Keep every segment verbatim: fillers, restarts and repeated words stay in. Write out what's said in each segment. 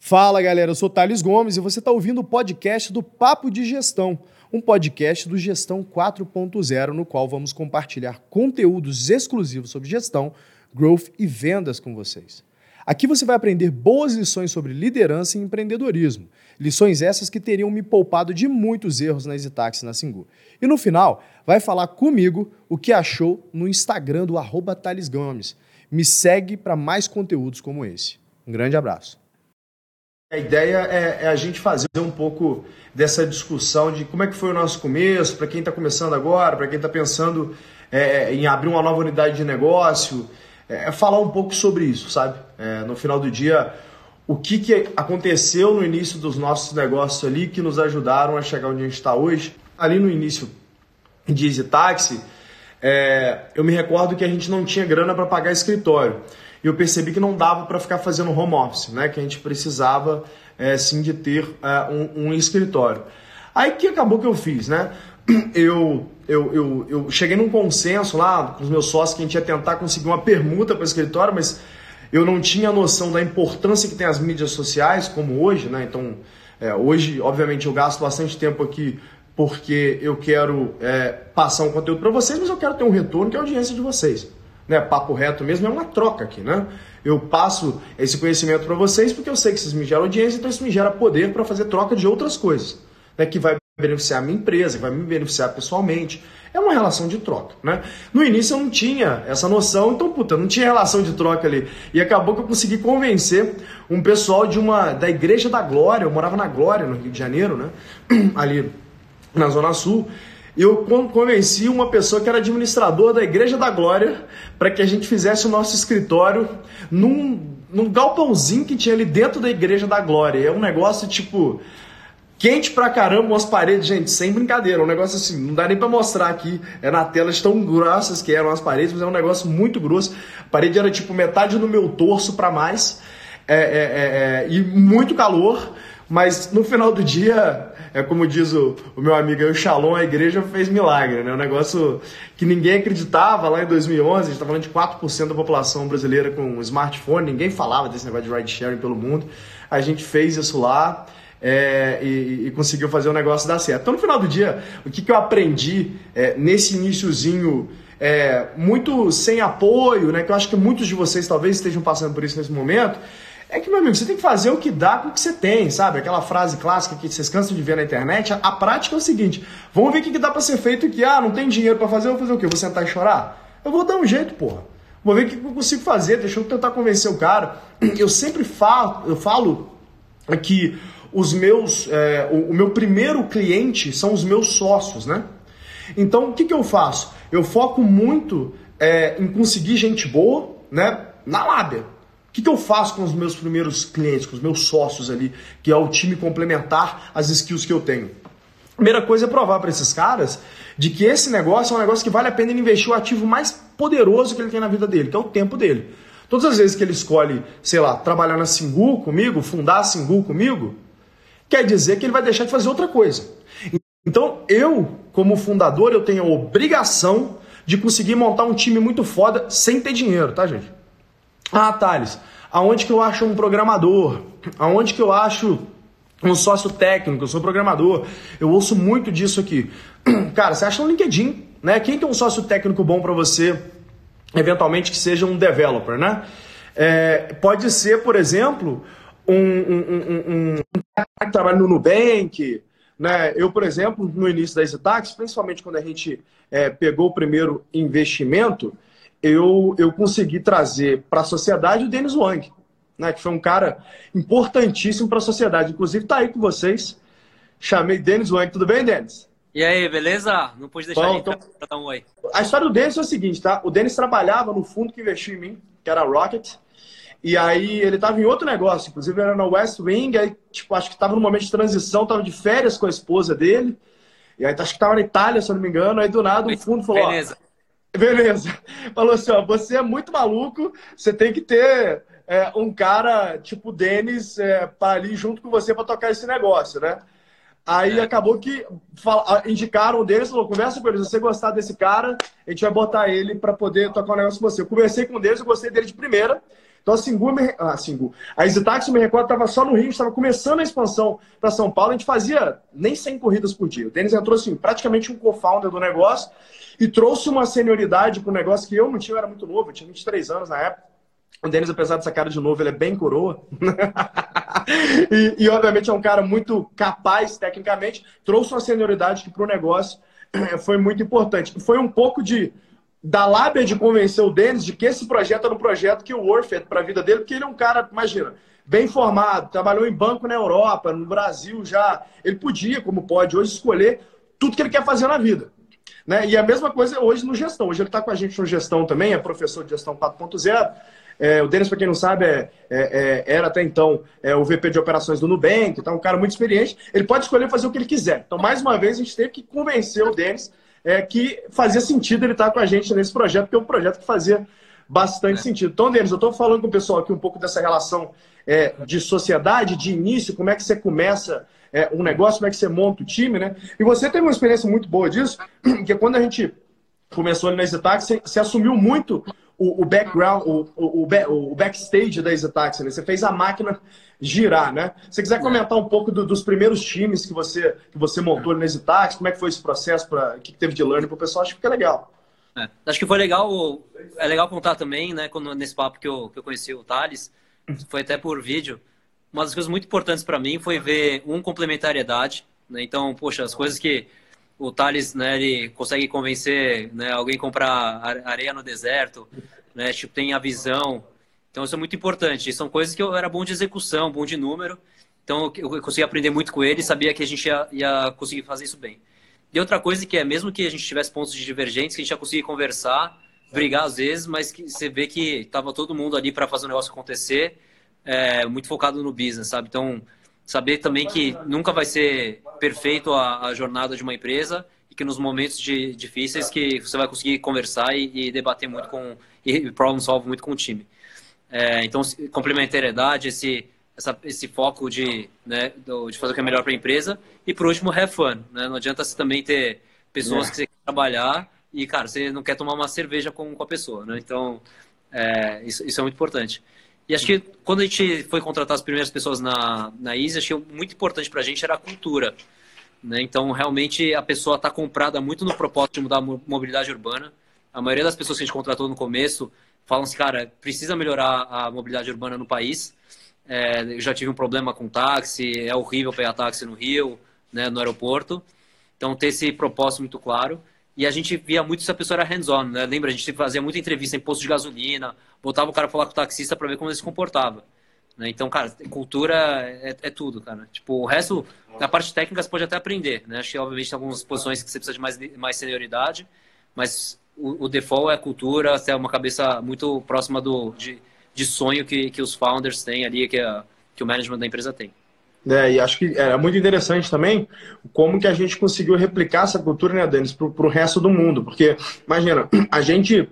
Fala galera, eu sou Thales Gomes e você está ouvindo o podcast do Papo de Gestão, um podcast do Gestão quatro ponto zero, no qual vamos compartilhar conteúdos exclusivos sobre gestão, growth e vendas com vocês. Aqui você vai aprender boas lições sobre liderança e empreendedorismo, lições essas que teriam me poupado de muitos erros na EasyTax e na Singu. E no final, vai falar comigo o que achou no Instagram do arroba Thales Gomes. Me segue para mais conteúdos como esse. Um grande abraço. A ideia é, é a gente fazer um pouco dessa discussão de como é que foi o nosso começo, para quem está começando agora, para quem está pensando é, em abrir uma nova unidade de negócio, é, falar um pouco sobre isso, sabe? É, no final do dia, o que, que aconteceu no início dos nossos negócios ali que nos ajudaram a chegar onde a gente está hoje. Ali no início de EasyTax, é, eu me recordo que a gente não tinha grana para pagar escritório. E eu percebi que não dava para ficar fazendo home office, né? Que a gente precisava, é, sim, de ter é, um, um escritório. Aí que acabou que eu fiz, né? Eu, eu, eu, eu cheguei num consenso lá com os meus sócios que a gente ia tentar conseguir uma permuta para o escritório, mas eu não tinha noção da importância que tem as mídias sociais, como hoje, né? Então, é, hoje, obviamente, eu gasto bastante tempo aqui porque eu quero é, passar um conteúdo para vocês, mas eu quero ter um retorno que é a audiência de vocês. Né, papo reto mesmo, é uma troca aqui, né? Eu passo esse conhecimento para vocês porque eu sei que vocês me geram audiência, então isso me gera poder para fazer troca de outras coisas, né, que vai beneficiar a minha empresa, que vai me beneficiar pessoalmente. É uma relação de troca, né? No início eu não tinha essa noção, então, puta, não tinha relação de troca ali. E acabou que eu consegui convencer um pessoal de uma, da Igreja da Glória, eu morava na Glória, no Rio de Janeiro, né? Ali na Zona Sul. Eu convenci uma pessoa que era administrador da Igreja da Glória para que a gente fizesse o nosso escritório num, num galpãozinho que tinha ali dentro da Igreja da Glória. É um negócio, tipo, quente pra caramba, umas paredes, gente, sem brincadeira. Um negócio assim, não dá nem para mostrar aqui, é na tela, de tão grossas que eram as paredes, mas é um negócio muito grosso. A parede era tipo metade do meu torso para mais, é, é, é, é, e muito calor, mas no final do dia... É como diz o, o meu amigo aí, o Shalom, a igreja fez milagre, né? Um negócio que ninguém acreditava lá em dois mil e onze, a gente está falando de quatro por cento da população brasileira com smartphone, ninguém falava desse negócio de ride sharing pelo mundo. A gente fez isso lá é, e, e conseguiu fazer o negócio dar certo. Então, no final do dia, o que, que eu aprendi é, nesse iniciozinho é, muito sem apoio, né? Que eu acho que muitos de vocês talvez estejam passando por isso nesse momento, é que, meu amigo, você tem que fazer o que dá com o que você tem, sabe? Aquela frase clássica que vocês cansam de ver na internet. A, a prática é o seguinte, vamos ver o que, que dá pra ser feito aqui. Ah, não tem dinheiro pra fazer, eu vou fazer o quê? Eu vou sentar e chorar? Eu vou dar um jeito, porra. Vou ver o que eu consigo fazer, deixa eu tentar convencer o cara. Eu sempre falo, eu falo que os meus, é, o, o meu primeiro cliente são os meus sócios, né? Então, o que, que eu faço? Eu foco muito é, em conseguir gente boa, né? Na lábia. O que, que eu faço com os meus primeiros clientes, com os meus sócios ali, que é o time complementar às skills que eu tenho? Primeira coisa é provar para esses caras de que esse negócio é um negócio que vale a pena ele investir o ativo mais poderoso que ele tem na vida dele, que é o tempo dele. Todas as vezes que ele escolhe, sei lá, trabalhar na Singu comigo, fundar a Singu comigo, quer dizer que ele vai deixar de fazer outra coisa. Então, eu, como fundador, eu tenho a obrigação de conseguir montar um time muito foda sem ter dinheiro, tá, gente? Ah, Thales, aonde que eu acho um programador? Aonde que eu acho um sócio técnico? Eu sou programador, eu ouço muito disso aqui. Cara, você acha no LinkedIn, né? Quem que é um sócio técnico bom para você, eventualmente, que seja um developer, né? É, pode ser, por exemplo, um, um, um, um, um cara que trabalha no Nubank, né? Eu, por exemplo, no início da EasyTax, principalmente quando a gente é, pegou o primeiro investimento, Eu, eu consegui trazer para a sociedade o Dennis Wang, né, que foi um cara importantíssimo para a sociedade. Inclusive, está aí com vocês. Chamei Dennis Wang. Tudo bem, Dennis? E aí, beleza? Não pude deixar Bom, aí então... para dar um oi. A história do Dennis é o seguinte, tá? O Dennis trabalhava no fundo que investiu em mim, que era a Rocket. E aí ele estava em outro negócio, inclusive era na West Wing. Aí, tipo, acho que estava no momento de transição, estava de férias com a esposa dele. E aí acho que estava na Itália, se eu não me engano. Aí do nada o fundo falou... Beleza. Ó, Beleza. Falou assim, ó, você é muito maluco, você tem que ter é, um cara tipo o Dennis é, para ali junto com você para tocar esse negócio, né? Aí é. acabou que fala, indicaram o Dennis, falou, conversa com ele, se você gostar desse cara, a gente vai botar ele para poder tocar um negócio com você. Eu conversei com o Dennis, eu gostei dele de primeira, Então a Singu, a Singu, a EasyTaxi, me recordo, estava só no Rio, estava começando a expansão para São Paulo, a gente fazia nem cem corridas por dia. O Denis entrou assim, praticamente um co-founder do negócio e trouxe uma senioridade para o negócio que eu não tinha, eu era muito novo, eu tinha vinte e três anos na época. O Denis, apesar dessa cara de novo, ele é bem coroa. e, e, obviamente, é um cara muito capaz, tecnicamente. Trouxe uma senioridade que, para o negócio, foi muito importante. Foi um pouco de da lábia de convencer o Denis de que esse projeto era um projeto que o worth it para a vida dele, porque ele é um cara, imagina, bem formado, trabalhou em banco na Europa, no Brasil já. Ele podia, como pode hoje, escolher tudo que ele quer fazer na vida. Né? E a mesma coisa hoje no gestão. Hoje ele está com a gente no gestão também, é professor de gestão quatro ponto zero. É, o Denis, para quem não sabe, é, é, é, era até então é, o V P de operações do Nubank, tá um cara muito experiente. Ele pode escolher fazer o que ele quiser. Então, mais uma vez, a gente teve que convencer o Denis é, que fazia sentido ele estar com a gente nesse projeto, porque é um projeto que fazia bastante é. sentido. Então, Denis, eu estou falando com o pessoal aqui um pouco dessa relação é, de sociedade, de início, como é que você começa é, um negócio, como é que você monta o time, né? E você teve uma experiência muito boa disso, que quando a gente começou ali na EasyTaxi, você, você assumiu muito o, o background, o, o, o, o backstage da EasyTaxi, né? Você fez a máquina girar, né? Se você quiser comentar um pouco do, dos primeiros times que você, que você montou na EasyTaxi, como é que foi esse processo, pra, o que teve de learning para o pessoal, acho que fica legal. É, acho que foi legal, é legal contar também, né, quando, nesse papo que eu, que eu conheci o Thales, foi até por vídeo, uma das coisas muito importantes para mim foi ver, um, complementariedade, né? Então, poxa, as coisas que o Thales, né, ele consegue convencer, né, alguém a comprar areia no deserto, né, tipo, tem a visão. Então, isso é muito importante. E são coisas que eu era bom de execução, bom de número. Então, eu consegui aprender muito com ele e sabia que a gente ia, ia conseguir fazer isso bem. E outra coisa que é, mesmo que a gente tivesse pontos de divergentes, que a gente ia conseguir conversar, brigar às vezes, mas que você vê que estava todo mundo ali para fazer o negócio acontecer, é, muito focado no business, sabe? Então, saber também que nunca vai ser perfeito a, a jornada de uma empresa e que nos momentos de, difíceis que você vai conseguir conversar e, e debater muito com, e problem solve muito com o time. É, então, complementariedade, esse, essa, esse foco de, né, de fazer o que é melhor para a empresa. E, por último, have fun. Né? Não adianta você também ter pessoas é. que você quer trabalhar e, cara, você não quer tomar uma cerveja com, com a pessoa. Né? Então, é, isso, isso é muito importante. E acho que quando a gente foi contratar as primeiras pessoas na, na Easy, acho que muito importante para a gente era a cultura. Né? Então, realmente, a pessoa está comprada muito no propósito de mudar a mobilidade urbana. A maioria das pessoas que a gente contratou no começo falam assim, cara, precisa melhorar a mobilidade urbana no país. É, eu já tive um problema com táxi, é horrível pegar táxi no Rio, né, no aeroporto. Então, ter esse propósito muito claro. E a gente via muito se a pessoa era hands-on, né? Lembra, a gente fazia muita entrevista em posto de gasolina, botava o cara falar com o taxista para ver como ele se comportava. Né? Então, cara, cultura é, é tudo, cara. Tipo, o resto, na parte técnica, você pode até aprender, né? Acho que, obviamente, tem algumas posições que você precisa de mais, mais senioridade, mas o, o default é a cultura, é uma cabeça muito próxima do, de, de sonho que, que os founders têm ali, que, a, que o management da empresa tem. É, e acho que é muito interessante também como que a gente conseguiu replicar essa cultura, né, Denis, para o resto do mundo. Porque, imagina, a gente...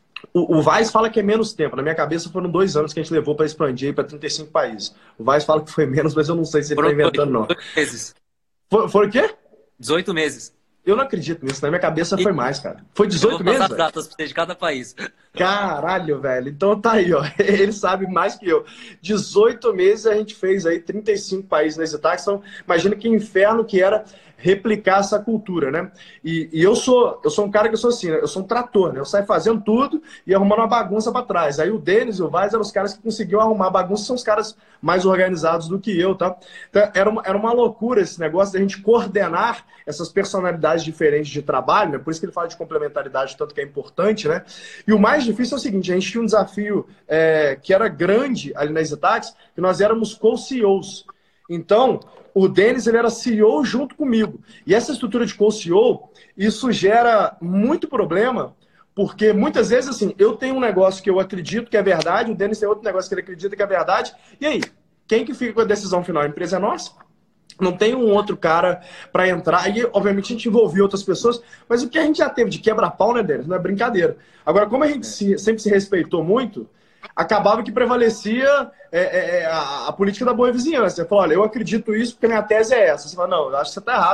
O, o Vice fala que é menos tempo. Na minha cabeça foram dois anos que a gente levou para expandir para trinta e cinco países. O Vice fala que foi menos, mas eu não sei se ele está inventando, não. dezoito meses. Foi, foi o quê? dezoito meses. Eu não acredito nisso. Na minha cabeça foi mais, cara. Foi dezoito meses? Eu vou passar as datas para você de cada país. Caralho, velho. Então tá aí, ó. Ele sabe mais que eu. dezoito meses a gente fez aí trinta e cinco países na EasyTaxi. Então, imagina que inferno que era replicar essa cultura, né? E, e eu sou eu sou um cara que eu sou assim, né? Eu sou um trator, né? Eu saio fazendo tudo e arrumando uma bagunça para trás. Aí o Denis e o Vaz eram os caras que conseguiam arrumar a bagunça, são os caras mais organizados do que eu, tá? Então, era uma, era uma loucura esse negócio da gente coordenar essas personalidades diferentes de trabalho, né? Por isso que ele fala de complementaridade, tanto que é importante, né? E o mais difícil é o seguinte, a gente tinha um desafio é, que era grande ali na EasyTaxi, que nós éramos co-C E Os. Então, o Denis, ele era C E O junto comigo. E essa estrutura de co-C E O, isso gera muito problema, porque muitas vezes, assim, eu tenho um negócio que eu acredito que é verdade, o Denis tem outro negócio que ele acredita que é verdade, e aí, quem que fica com a decisão final? A empresa é nossa? Não tem um outro cara para entrar. E, obviamente, a gente envolveu outras pessoas, mas o que a gente já teve de quebra-pau, né, Denis? Não é brincadeira. Agora, como a gente se, sempre se respeitou muito, acabava que prevalecia é, é, a, a política da boa vizinhança. Você fala, olha, eu acredito isso porque minha tese é essa. Você fala, não, eu acho que você está errado.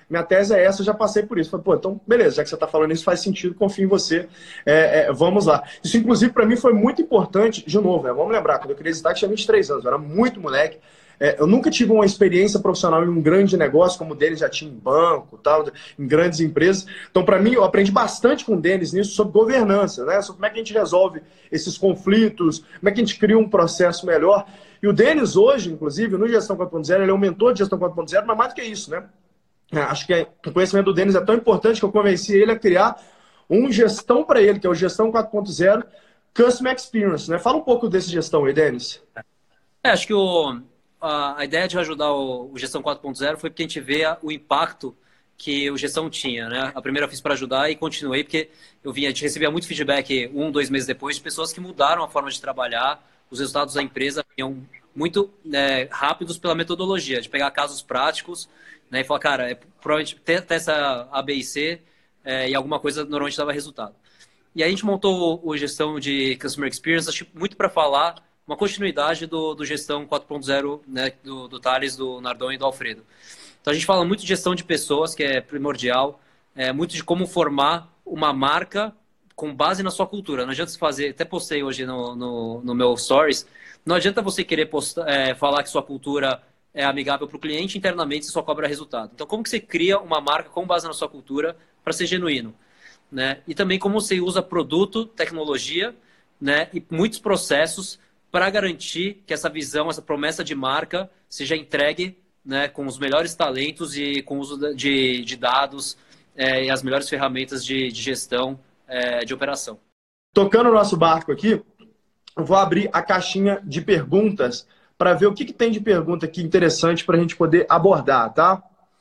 minha tese é essa, eu já passei por isso. Falei, pô, então, beleza, já que você está falando isso, faz sentido, confio em você, é, é, vamos lá. Isso, inclusive, para mim foi muito importante, de novo, é, vamos lembrar, quando eu queria visitar, eu tinha vinte e três anos, eu era muito moleque. É, eu nunca tive uma experiência profissional em um grande negócio, como o Denis já tinha em banco, tal, em grandes empresas. Então, para mim, eu aprendi bastante com o Denis nisso sobre governança, né? Sobre como é que a gente resolve esses conflitos, como é que a gente cria um processo melhor. E o Denis hoje, inclusive, no Gestão quatro ponto zero, ele é um mentor de Gestão quatro ponto zero, mas mais do que isso, né? É, acho que o conhecimento do Denis é tão importante que eu convenci ele a criar um gestão para ele, que é o Gestão quatro ponto zero Customer Experience, né? Fala um pouco desse gestão aí, Denis. É, acho que o... A ideia de ajudar o Gestão quatro ponto zero foi porque a gente vê o impacto que o Gestão tinha, né? A primeira eu fiz para ajudar e continuei porque eu vinha, a gente recebia muito feedback um, dois meses depois de pessoas que mudaram a forma de trabalhar, os resultados da empresa vinham muito né, rápidos pela metodologia, de pegar casos práticos né, e falar, cara, é, provavelmente testa A, B e C é, e alguma coisa normalmente dava resultado. E aí a gente montou o, o Gestão de Customer Experience, acho muito para falar uma continuidade do, do Gestão quatro ponto zero, né, do, do Thales, do Nardon e do Alfredo. Então a gente fala muito de gestão de pessoas, que é primordial, é, muito de como formar uma marca com base na sua cultura. Não adianta você fazer, até postei hoje no, no, no meu Stories, não adianta você querer postar, é, falar que sua cultura é amigável para o cliente, internamente você só cobra resultado. Então como que você cria uma marca com base na sua cultura para ser genuíno? Né? E também como você usa produto, tecnologia né, e muitos processos para garantir que essa visão, essa promessa de marca seja entregue né, com os melhores talentos e com o uso de, de dados é, e as melhores ferramentas de, de gestão é, de operação. Tocando o nosso barco aqui, eu vou abrir a caixinha de perguntas para ver o que, que tem de pergunta aqui interessante para a gente poder abordar, tá?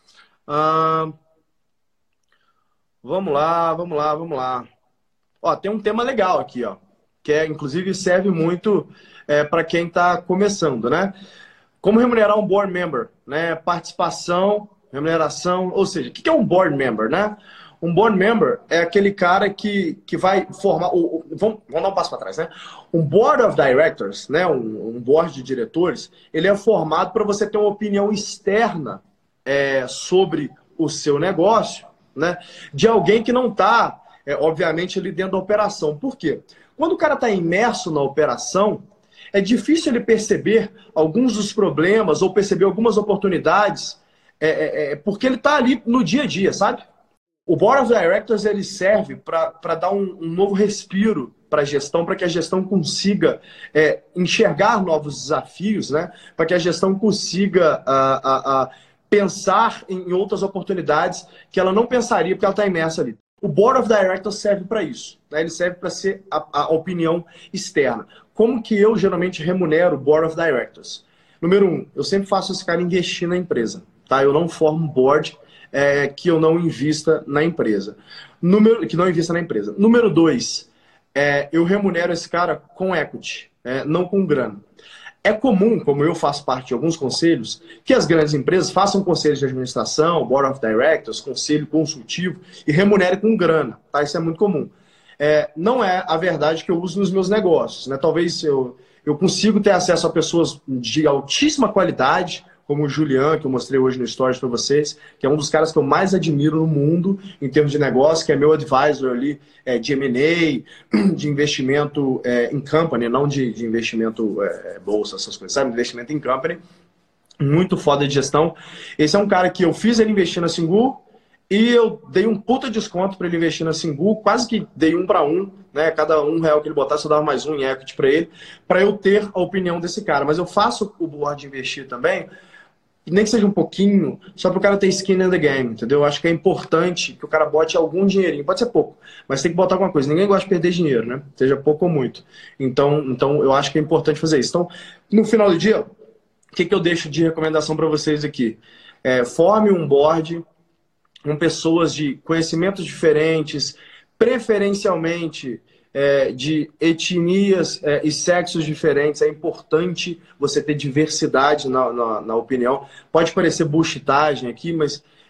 Ah, vamos lá, vamos lá, vamos lá. Ó, tem um tema legal aqui, ó, que é, inclusive serve muito é, para quem está começando, né? Como remunerar um board member, né? Participação, remuneração, ou seja, o que é um board member, né? Um board member é aquele cara que, que vai formar... O, o, vamos, vamos dar um passo para trás, né? Um board of directors, né? um, um board de diretores, ele é formado para você ter uma opinião externa é, sobre o seu negócio, né? De alguém que não está, é, obviamente, ali dentro da operação. Por quê? Quando o cara está imerso na operação, é difícil ele perceber alguns dos problemas ou perceber algumas oportunidades, é, é, é, porque ele está ali no dia a dia, sabe? O Board of Directors ele serve para dar um, um novo respiro para a gestão, para que a gestão consiga é, enxergar novos desafios, né? Para que a gestão consiga a, a, a pensar em outras oportunidades que ela não pensaria porque ela está imersa ali. O Board of Directors serve para isso, né? Ele serve para ser a, a opinião externa. Como que eu geralmente remunero o Board of Directors? Número um, eu sempre faço esse cara investir na empresa, tá? Eu não formo board é, que eu não invista na empresa. Número, que não invista na empresa. Número dois, é, eu remunero esse cara com equity, é, não com grana. É comum, como eu faço parte de alguns conselhos, que as grandes empresas façam conselhos de administração, Board of Directors, conselho consultivo e remunerem com grana, tá? Isso é muito comum. É, não é a verdade que eu uso nos meus negócios, né? Talvez eu, eu consigo ter acesso a pessoas de altíssima qualidade, como o Julian, que eu mostrei hoje no Stories para vocês, que é um dos caras que eu mais admiro no mundo em termos de negócio, que é meu advisor ali é, de M and A, de investimento é, em company, não de, de investimento é, bolsa, essas coisas, sabe? Investimento em company, muito foda de gestão. Esse é um cara que eu fiz ele investir na Singu e eu dei um puta desconto para ele investir na Singu, quase que dei um para um, né? Cada um real que ele botasse eu dava mais um em equity para ele, para eu ter a opinião desse cara. Mas eu faço o board de investir também, nem que seja um pouquinho, só para o cara ter skin in the game, entendeu? Eu acho que é importante que o cara bote algum dinheirinho, pode ser pouco, mas tem que botar alguma coisa. Ninguém gosta de perder dinheiro, né? Seja pouco ou muito. Então, então eu acho que é importante fazer isso. Então, no final do dia, o que, que eu deixo de recomendação para vocês aqui? É, forme um board com pessoas de conhecimentos diferentes, preferencialmente é, de etnias é, e sexos diferentes. É importante você ter diversidade na, na, na opinião. Pode parecer bullshitagem aqui, mas é,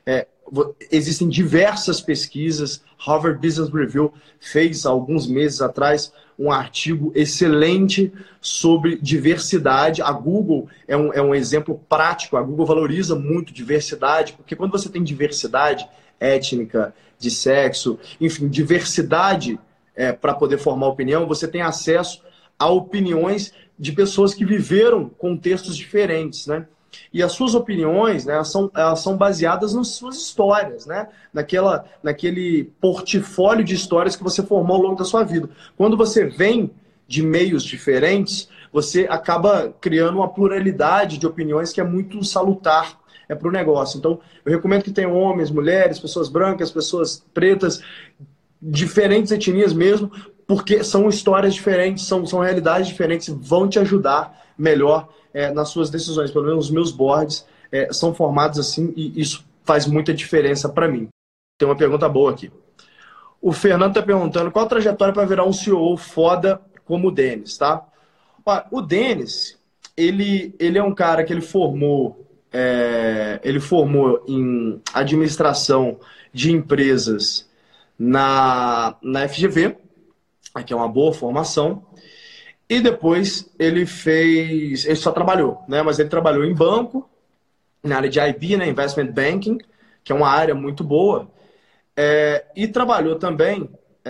existem diversas pesquisas. Harvard Business Review fez, alguns meses atrás, um artigo excelente sobre diversidade. A Google é um, é um exemplo prático. A Google valoriza muito diversidade, porque quando você tem diversidade étnica, de sexo, enfim, diversidade é, para poder formar opinião, você tem acesso a opiniões de pessoas que viveram contextos diferentes, né? E as suas opiniões, né, elas são, elas são baseadas nas suas histórias, né? Naquela, naquele portfólio de histórias que você formou ao longo da sua vida. Quando você vem de meios diferentes, você acaba criando uma pluralidade de opiniões que é muito salutar é para o negócio. Então, eu recomendo que tenham homens, mulheres, pessoas brancas, pessoas pretas, diferentes etnias mesmo, porque são histórias diferentes, são, são realidades diferentes, vão te ajudar melhor é, nas suas decisões. Pelo menos os meus boards é, são formados assim e isso faz muita diferença para mim. Tem uma pergunta boa aqui. O Fernando está perguntando qual a trajetória para virar um C E O foda como o Denis, tá? O Denis, ele, ele é um cara que ele formou, é, ele formou em administração de empresas na, na F G V, que é uma boa formação, e depois ele fez, ele só trabalhou, né? Mas ele trabalhou em banco, na área de I B, né? Investment Banking, que é uma área muito boa, é, e trabalhou também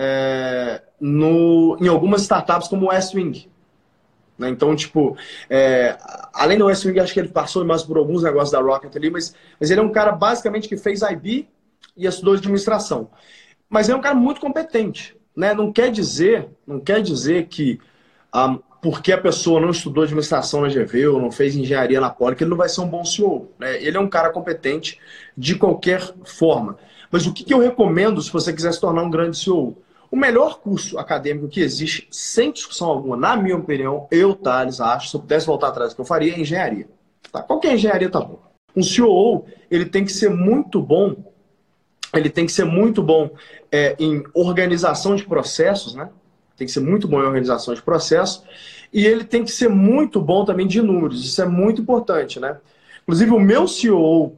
é, no, em algumas startups como o Westwing. Né? Então, tipo, é, além do Westwing, acho que ele passou mais por alguns negócios da Rocket ali, mas, mas ele é um cara basicamente que fez I B e estudou administração. Mas ele é um cara muito competente. Né? Não quer dizer, não quer dizer que um, porque a pessoa não estudou administração na G V ou não fez engenharia na Poli, que ele não vai ser um bom C E O. Né? Ele é um cara competente de qualquer forma. Mas o que, que eu recomendo se você quiser se tornar um grande C E O? O melhor curso acadêmico que existe, sem discussão alguma, na minha opinião, eu, Thales, acho, se eu pudesse voltar atrás, o que eu faria é engenharia. Tá? Qualquer engenharia tá bom. Um C E O, ele tem que ser muito bom, ele tem que ser muito bom é, em organização de processos, né? Tem que ser muito bom em organização de processos, e ele tem que ser muito bom também de números, isso é muito importante, né? Inclusive, o meu C E O,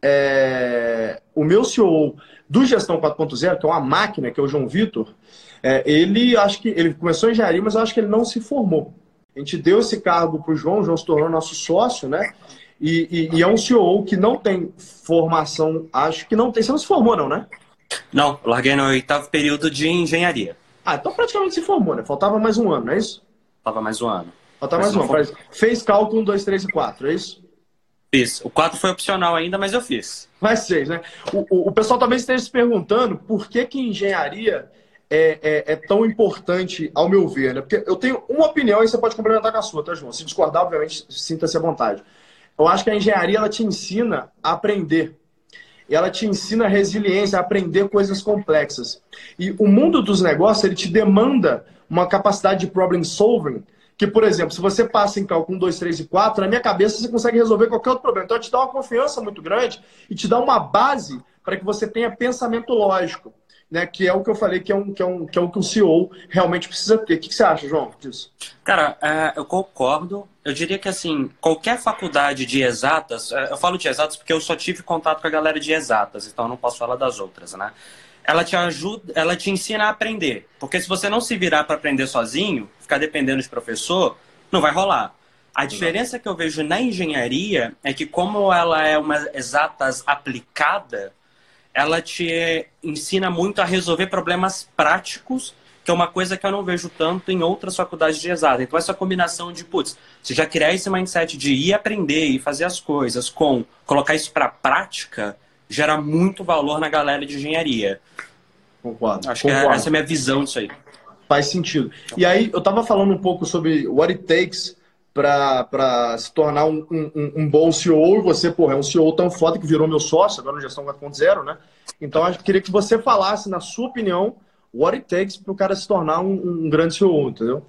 é, o meu C E O do Gestão quatro ponto zero, que é uma máquina, que é o João Vitor, é, ele acho que ele começou em engenharia, mas eu acho que ele não se formou. A gente deu esse cargo para o João, o João se tornou nosso sócio, né? E, e, e é um C E O que não tem formação, acho que não tem. Você não se formou, não, né? Não, larguei no oitavo período de engenharia. Ah, então praticamente se formou, né? Faltava mais um ano, não é isso? Faltava mais um ano. Faltava mais um ano. For... Fez cálculo um, dois, três e quatro, é isso? Fiz. O quatro foi opcional ainda, mas eu fiz. Mais seis, né? O, o, o pessoal talvez esteja se perguntando por que que engenharia é, é, é tão importante, ao meu ver, né? Porque eu tenho uma opinião e você pode complementar com a sua, tá, João? Se discordar, obviamente, sinta-se à vontade. Eu acho que a engenharia, ela te ensina a aprender. Ela te ensina a resiliência, a aprender coisas complexas. E o mundo dos negócios, ele te demanda uma capacidade de problem solving, que, por exemplo, se você passa em cálculo um, dois, três e quatro, na minha cabeça você consegue resolver qualquer outro problema. Então, ela te dá uma confiança muito grande e te dá uma base para que você tenha pensamento lógico, né? Que é o que eu falei, que é, um, que, é um, que é o que o C E O realmente precisa ter. O que, que você acha, João, disso? Cara, é, eu concordo. Eu diria que, assim, qualquer faculdade de exatas, eu falo de exatas porque eu só tive contato com a galera de exatas, então eu não posso falar das outras, né? Ela te ajuda, ela te ensina a aprender. Porque se você não se virar para aprender sozinho, ficar dependendo de professor, não vai rolar. A diferença que eu vejo na engenharia é que, como ela é uma exatas aplicada, ela te ensina muito a resolver problemas práticos, que é uma coisa que eu não vejo tanto em outras faculdades de exatas. Então, essa combinação de, putz, você já criar esse mindset de ir aprender e fazer as coisas com colocar isso para prática, gera muito valor na galera de engenharia. Concordo. Acho Concordo. que essa é a minha visão disso aí. Faz sentido. E aí, eu estava falando um pouco sobre what it takes para se tornar um, um, um bom C E O. E você, porra, é um C E O tão foda que virou meu sócio, agora no Gestão quatro ponto zero, né? Então, eu queria que você falasse, na sua opinião, what it takes para o cara se tornar um, um grande C E O, entendeu?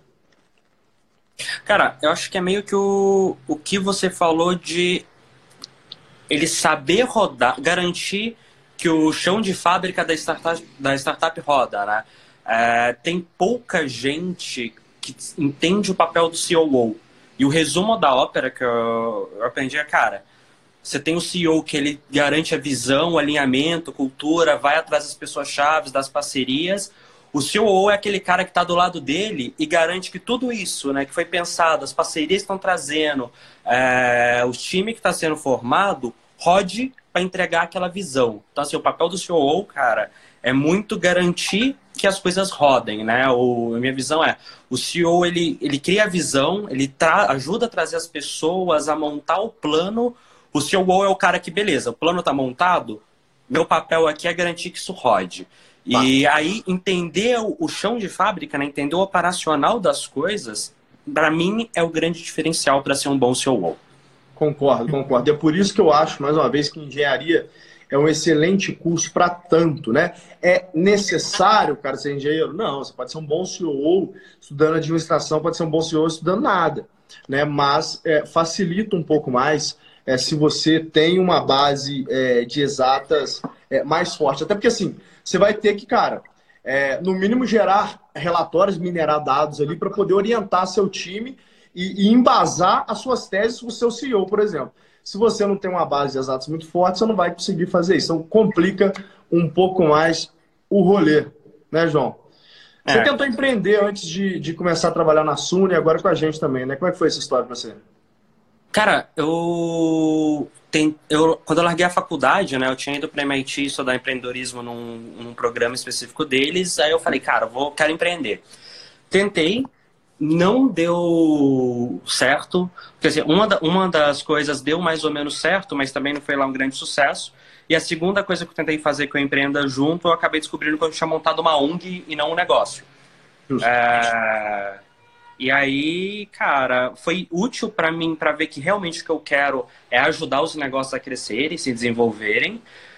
Cara, eu acho que é meio que o, o que você falou de ele saber rodar, garantir que o chão de fábrica da startup, da startup roda, né? É, tem pouca gente que entende o papel do C E O. E o resumo da ópera que eu, eu aprendi é, cara, Você tem o C E O que ele garante a visão, o alinhamento, cultura, vai atrás das pessoas-chave, das parcerias. O C O O é aquele cara que está do lado dele e garante que tudo isso, né, que foi pensado, as parcerias que estão trazendo, é, o time que está sendo formado, rode para entregar aquela visão. Então, assim, o papel do C O O, cara, é muito garantir que as coisas rodem, né? O, a minha visão é, o C E O, ele, ele cria a visão, ele tra ajuda a trazer as pessoas a montar o plano. O C O O é o cara que, beleza, o plano está montado, meu papel aqui é garantir que isso rode. E aí, entender o, o chão de fábrica, né? Entender o operacional das coisas, para mim, é o grande diferencial para ser um bom C O O. Concordo, concordo. É por isso que eu acho, mais uma vez, que engenharia é um excelente curso para tanto, né? É necessário, cara, ser engenheiro? Não, você pode ser um bom C O O estudando administração, pode ser um bom C E O estudando nada, né? Mas é, facilita um pouco mais é, se você tem uma base é, de exatas é, mais forte. Até porque, assim, você vai ter que, cara, é, no mínimo gerar relatórios, minerar dados ali para poder orientar seu time e, e embasar as suas teses com o seu C E O, por exemplo. Se você não tem uma base de exatos muito forte, você não vai conseguir fazer isso. Então, complica um pouco mais o rolê, né, João? Você é. tentou empreender antes de, de começar a trabalhar na Suni e agora com a gente também, né? Como é que foi essa história para você? Cara, eu, tem, eu quando eu larguei a faculdade, né, eu tinha ido para M I T estudar empreendedorismo num, num programa específico deles, aí eu falei, cara, eu vou, quero empreender. Tentei, não deu certo, quer dizer, uma, da, uma das coisas deu mais ou menos certo, mas também não foi lá um grande sucesso, e a segunda coisa que eu tentei fazer que eu empreenda junto, eu acabei descobrindo que eu tinha montado uma O N G e não um negócio. É... E aí, cara, foi útil para mim para ver que realmente o que eu quero é ajudar os negócios a crescerem, se desenvolverem.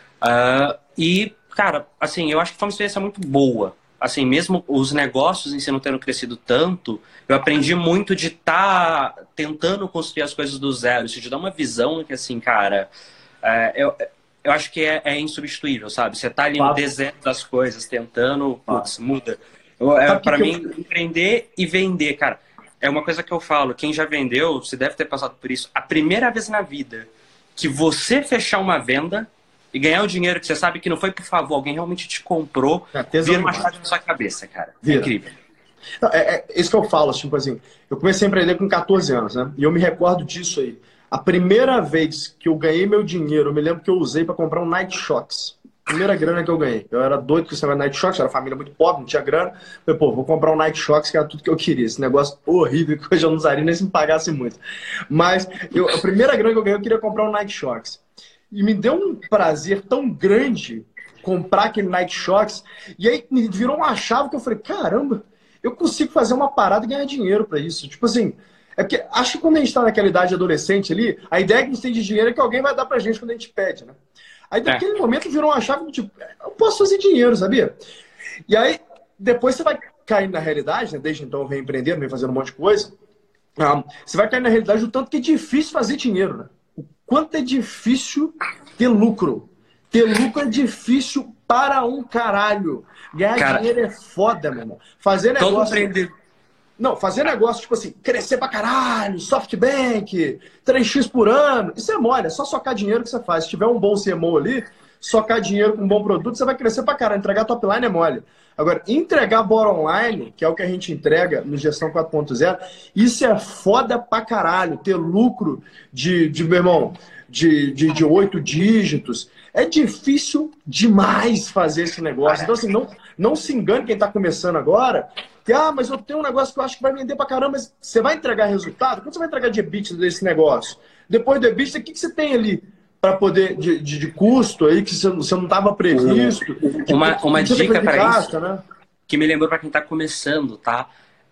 Uh, e, cara, assim, eu acho que foi uma experiência muito boa. Assim, mesmo os negócios em si não tendo crescido tanto, eu aprendi muito de estar tá tentando construir as coisas do zero. Isso te dá uma visão que, assim, cara, uh, eu, eu acho que é, é insubstituível, sabe? Você tá ali no deserto das coisas, tentando, putz, muda. É, para mim, eu... empreender e vender, cara, é uma coisa que eu falo. Quem já vendeu, você deve ter passado por isso. A primeira vez na vida que você fechar uma venda e ganhar o dinheiro que você sabe que não foi por favor, alguém realmente te comprou, é, vira uma chave na sua cabeça, cara. É incrível. Não, é, é isso que eu falo, tipo assim, eu comecei a empreender com quatorze anos, né? E eu me recordo disso aí. A primeira vez que eu ganhei meu dinheiro, eu me lembro que eu usei para comprar um Nike Shox. Primeira grana que eu ganhei. Eu era doido com esse negócio de Nike Shox, era família muito pobre, não tinha grana. Falei, pô, vou comprar um Nike Shox, que era tudo que eu queria. Esse negócio horrível que hoje eu não usaria nem se me pagasse muito. Mas eu, a primeira grana que eu ganhei, eu queria comprar um Nike Shox. E me deu um prazer tão grande comprar aquele Nike Shox. E aí me virou uma chave que eu falei, caramba, eu consigo fazer uma parada e ganhar dinheiro pra isso. Tipo assim, é porque acho que quando a gente tá naquela idade adolescente ali, a ideia que a gente tem de dinheiro é que alguém vai dar pra gente quando a gente pede, né? Aí daquele é. momento virou uma chave de tipo, eu posso fazer dinheiro, sabia? E aí, depois você vai cair na realidade, né? Desde então eu venho empreendendo, venho fazendo um monte de coisa. Um, você vai cair na realidade do tanto que é difícil fazer dinheiro, né? O quanto é difícil ter lucro. Ter lucro é difícil para um caralho. Ganhar Cara, dinheiro é foda, meu irmão. Fazer negócio... Todo empreendedor... Não, fazer negócio, tipo assim, crescer pra caralho, SoftBank, três x por ano, isso é mole, é só socar dinheiro que você faz. Se tiver um bom C M O ali, socar dinheiro com um bom produto, você vai crescer pra caralho. Entregar top line é mole. Agora, entregar bottom line, que é o que a gente entrega no Gestão quatro ponto zero, isso é foda pra caralho. Ter lucro de, de meu irmão, de, de, de oito dígitos. É difícil demais fazer esse negócio. Então, assim, não, não se engane quem tá começando agora, que, ah, mas eu tenho um negócio que eu acho que vai vender pra caramba, mas você vai entregar resultado? Quanto você vai entregar de EBITDA desse negócio? Depois do EBITDA, o que, que você tem ali para poder, de, de, de custo aí, que você, você não estava previsto? Uma, tipo, uma dica para isso, né? Que me lembrou para quem tá começando, tá?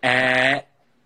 É,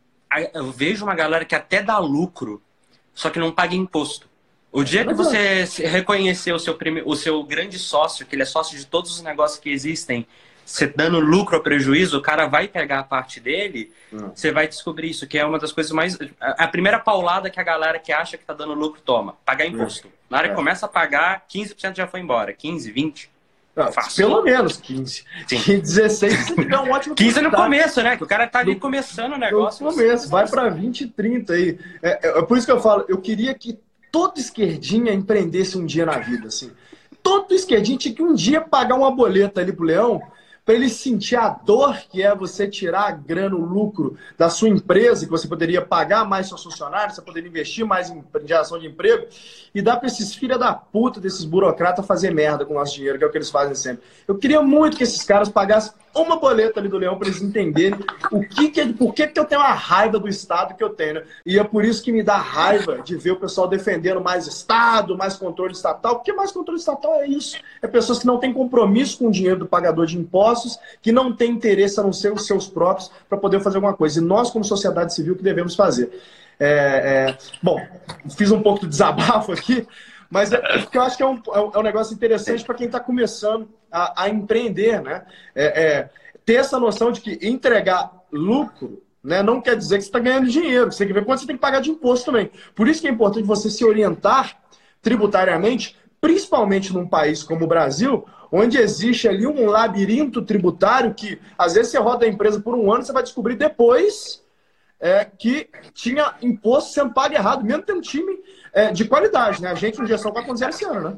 eu vejo uma galera que até dá lucro, só que não paga imposto. O dia que você reconhecer o seu, prime... o seu grande sócio, que ele é sócio de todos os negócios que existem, você dando lucro ou prejuízo, o cara vai pegar a parte dele, hum. você vai descobrir isso, que é uma das coisas mais... A primeira paulada que a galera que acha que tá dando lucro toma, pagar imposto. Hum. Na hora que é. começa a pagar, quinze por cento já foi embora, quinze, vinte. Não, pelo menos quinze. Sim. dezesseis você dá um ótimo quinze no começo, né? Que o cara tá ali no, começando o negócio. No começo, vai para vinte, trinta aí. É, é, é por isso que eu falo, eu queria que todo esquerdinha empreendesse um dia na vida, assim. Todo esquerdinho tinha que um dia pagar uma boleta ali pro Leão, para ele sentir a dor que é você tirar a grana, o lucro da sua empresa, que você poderia pagar mais seus funcionários, você poderia investir mais em geração de emprego, e dar para esses filha da puta desses burocratas fazer merda com o nosso dinheiro, que é o que eles fazem sempre. Eu queria muito que esses caras pagassem uma boleta ali do Leão para eles entenderem o que que, por que que eu tenho uma raiva do Estado que eu tenho, né? E é por isso que me dá raiva de ver o pessoal defendendo mais Estado, mais controle estatal, porque mais controle estatal é isso. É pessoas que não têm compromisso com o dinheiro do pagador de impostos, que não têm interesse a não ser os seus próprios para poder fazer alguma coisa. E nós, como sociedade civil, que devemos fazer. É, é... Bom, fiz um pouco de desabafo aqui, mas é porque eu acho que é um, é um negócio interessante para quem está começando a, a empreender, né? É, é, ter essa noção de que entregar lucro, né, não quer dizer que você está ganhando dinheiro. Você tem que ver quanto você tem que pagar de imposto também. Por isso que é importante você se orientar tributariamente, principalmente num país como o Brasil, onde existe ali um labirinto tributário que, às vezes, você roda a empresa por um ano e você vai descobrir depois é, que tinha imposto sendo pago errado, mesmo tendo um time é, de qualidade, né? A gente, no Gestão quatro ponto zero esse ano, né?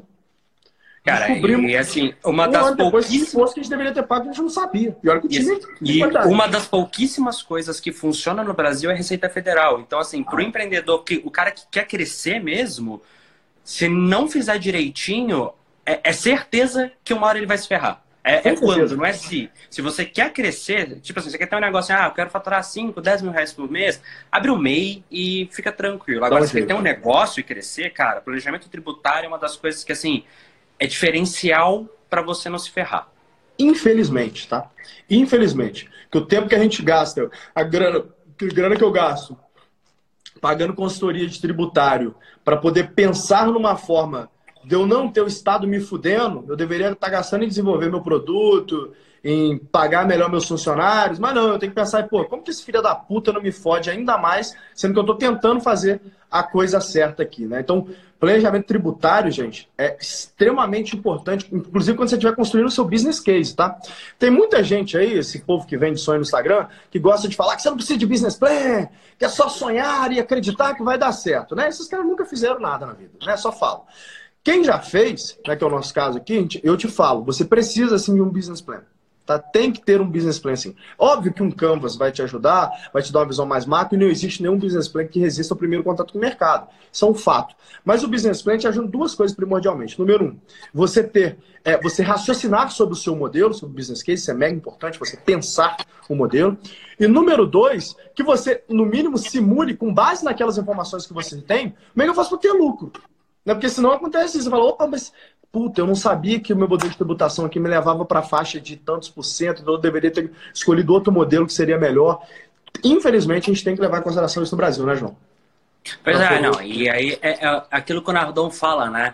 Cara, e, e assim, uma um das ano depois pouquíssimas... imposto que a gente deveria ter pago, a gente não sabia. E olha que o time... E uma das pouquíssimas coisas que funciona no Brasil é a Receita Federal. Então, assim, para o empreendedor, que, o cara que quer crescer mesmo, se não fizer direitinho, é, é certeza que uma hora ele vai se ferrar. É, é quando, não é se. Se você quer crescer, tipo assim, você quer ter um negócio, ah, eu quero faturar cinco, dez mil reais por mês, abre o M E I e fica tranquilo. Agora, se você quer ter um negócio e crescer, cara, planejamento tributário é uma das coisas que, assim, é diferencial para você não se ferrar. Infelizmente, tá? Infelizmente. Que o tempo que a gente gasta, a grana, a grana que eu gasto, pagando consultoria de tributário, para poder pensar numa forma de eu não ter o Estado me fudendo, eu deveria estar gastando em desenvolver meu produto, em pagar melhor meus funcionários, mas não, eu tenho que pensar, pô, como que esse filho da puta não me fode ainda mais, sendo que eu estou tentando fazer a coisa certa aqui, né? Então, planejamento tributário, gente, é extremamente importante, inclusive quando você estiver construindo o seu business case, tá? Tem muita gente aí, esse povo que vende sonho no Instagram, que gosta de falar que você não precisa de business plan, que é só sonhar e acreditar que vai dar certo, né? Esses caras nunca fizeram nada na vida, né? Só falam. Quem já fez, né, que é o nosso caso aqui, eu te falo, você precisa sim de um business plan. Tá? Tem que ter um business plan sim. Óbvio que um Canvas vai te ajudar, vai te dar uma visão mais macro e não existe nenhum business plan que resista ao primeiro contato com o mercado. Isso é um fato. Mas o business plan te ajuda em duas coisas primordialmente. Número um, você ter, é, você raciocinar sobre o seu modelo, sobre o business case, isso é mega importante, você pensar o modelo. E número dois, que você, no mínimo, simule com base naquelas informações que você tem, como é que eu faço para ter lucro? Né? Porque senão acontece isso. Você fala, opa, mas puta, eu não sabia que o meu modelo de tributação aqui me levava para a faixa de tantos por cento, então eu deveria ter escolhido outro modelo que seria melhor. Infelizmente, a gente tem que levar em consideração isso no Brasil, né, João? Pois é, não. E aí é, é aquilo que o Nardon fala, né?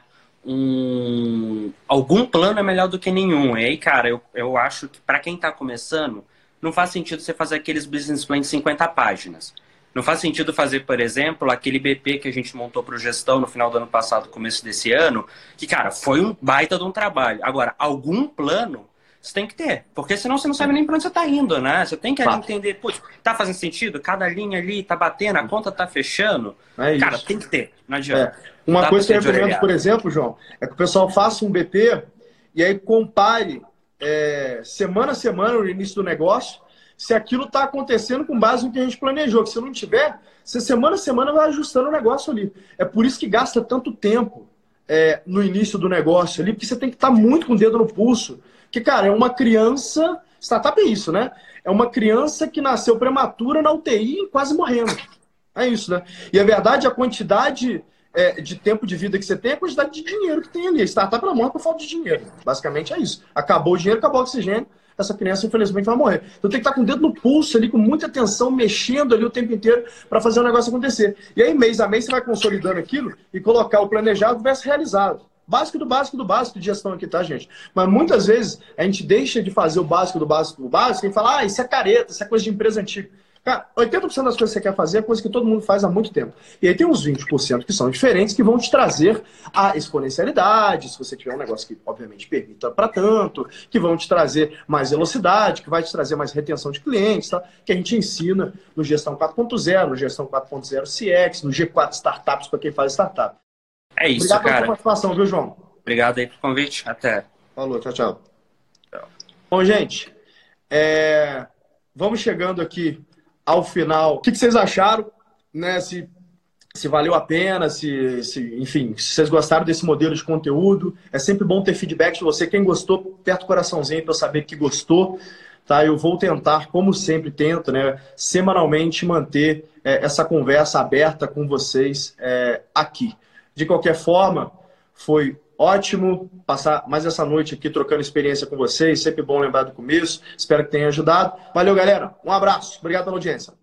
Um, algum plano é melhor do que nenhum. E aí, cara, eu, eu acho que para quem está começando, não faz sentido você fazer aqueles business plans de cinquenta páginas. Não faz sentido fazer, por exemplo, aquele B P que a gente montou para o Gestão no final do ano passado, começo desse ano, que, cara, foi um baita de um trabalho. Agora, algum plano você tem que ter, porque senão você não sabe nem para onde você está indo, né? Você tem que ali entender, putz, tá fazendo sentido? Cada linha ali tá batendo, a conta tá fechando. É cara, tem que ter, não adianta. É. Uma coisa que eu recomendo, por exemplo, João, é que o pessoal faça um B P e aí compare é, semana a semana no início do negócio, se aquilo está acontecendo com base no que a gente planejou. Que se não tiver, você semana a semana vai ajustando o negócio ali. É por isso que gasta tanto tempo é, no início do negócio ali, porque você tem que estar tá muito com o dedo no pulso. Porque, cara, é uma criança... Startup é isso, né? É uma criança que nasceu prematura na U T I quase morrendo. É isso, né? E a verdade, a quantidade é, de tempo de vida que você tem é a quantidade de dinheiro que tem ali. A startup ela morre por falta de dinheiro. Basicamente é isso. Acabou o dinheiro, acabou o oxigênio. Essa criança, infelizmente, vai morrer. Então tem que estar com o dedo no pulso ali, com muita atenção, mexendo ali o tempo inteiro para fazer o negócio acontecer. E aí, mês a mês, você vai consolidando aquilo e colocar o planejado versus realizado. Básico do básico do básico de gestão aqui, tá, gente? Mas muitas vezes a gente deixa de fazer o básico do básico do básico e fala, ah, isso é careta, isso é coisa de empresa antiga. Cara, oitenta por cento das coisas que você quer fazer é coisa que todo mundo faz há muito tempo. E aí tem uns vinte por cento que são diferentes, que vão te trazer a exponencialidade, se você tiver um negócio que, obviamente, permita para tanto, que vão te trazer mais velocidade, que vai te trazer mais retenção de clientes, tá? Que a gente ensina no Gestão quatro ponto zero, no Gestão quatro ponto zero C X, no G quatro Startups para quem faz startup. É isso, Obrigado cara. pela sua participação, viu, João? Obrigado aí pelo convite. Até. Falou, tchau, tchau. tchau. Bom, gente, é... vamos chegando aqui ao final. O que vocês acharam, né? Se, se valeu a pena, se, se, enfim, se vocês gostaram desse modelo de conteúdo. É sempre bom ter feedback de você. Quem gostou, aperta o coraçãozinho para eu saber que gostou. Tá? Eu vou tentar, como sempre tento, né, semanalmente manter é, essa conversa aberta com vocês é, aqui. De qualquer forma, foi ótimo passar mais essa noite aqui trocando experiência com vocês. Sempre bom lembrar do começo. Espero que tenha ajudado. Valeu, galera. Um abraço. Obrigado pela audiência.